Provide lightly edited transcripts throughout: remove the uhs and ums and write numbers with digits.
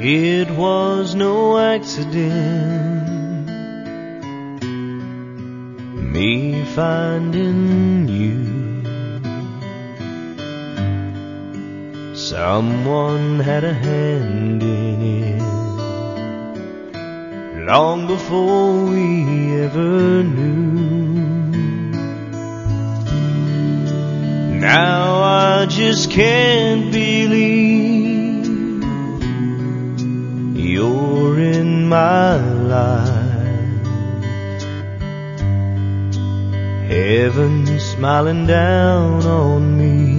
It was no accident, me finding you. Someone had a hand in it long before we ever knew. Now I just can't believe you're in my life. Heaven smiling down on me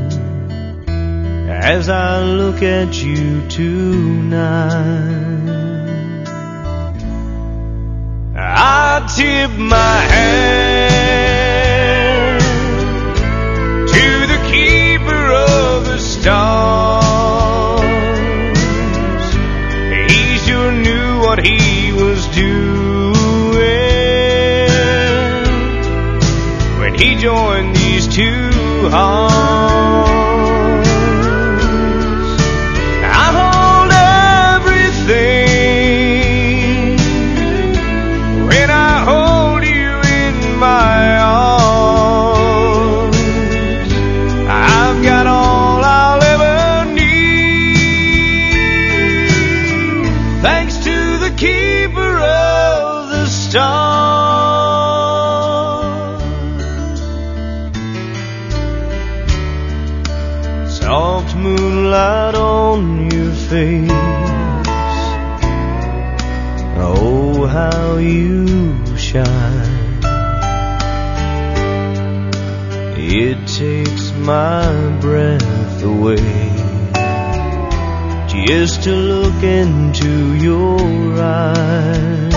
as I look at you tonight. I tip my hand to the keeper of the stars. He sure knew what he was doing when he joined these two hearts. Soft moonlight on your face, oh how you shine. It takes my breath away just to look into your eyes.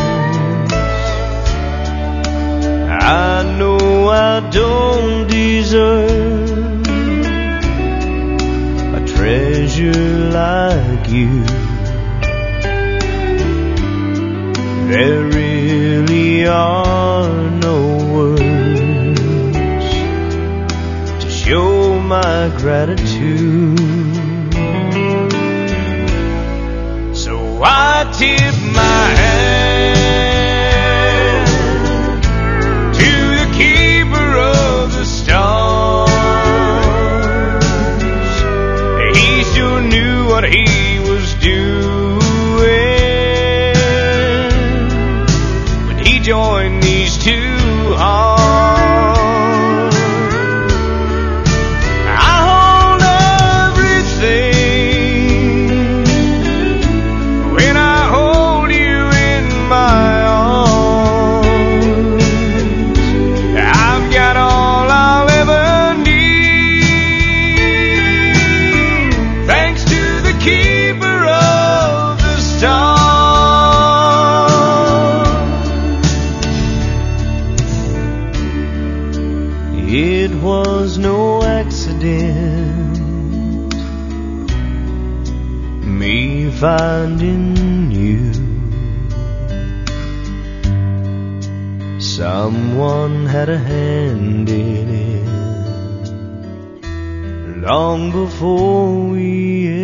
I know I don't deserve a treasure like you. There really are no words to show my gratitude. So I tip my hand to the keeper of the stars. He sure knew what he was doing when he joined these two hearts. I hold everything when I hold you in my arms. I've got all I'll ever need, thanks to the keeper of the stars. It was no accident, me finding you. Someone had a hand in it long before we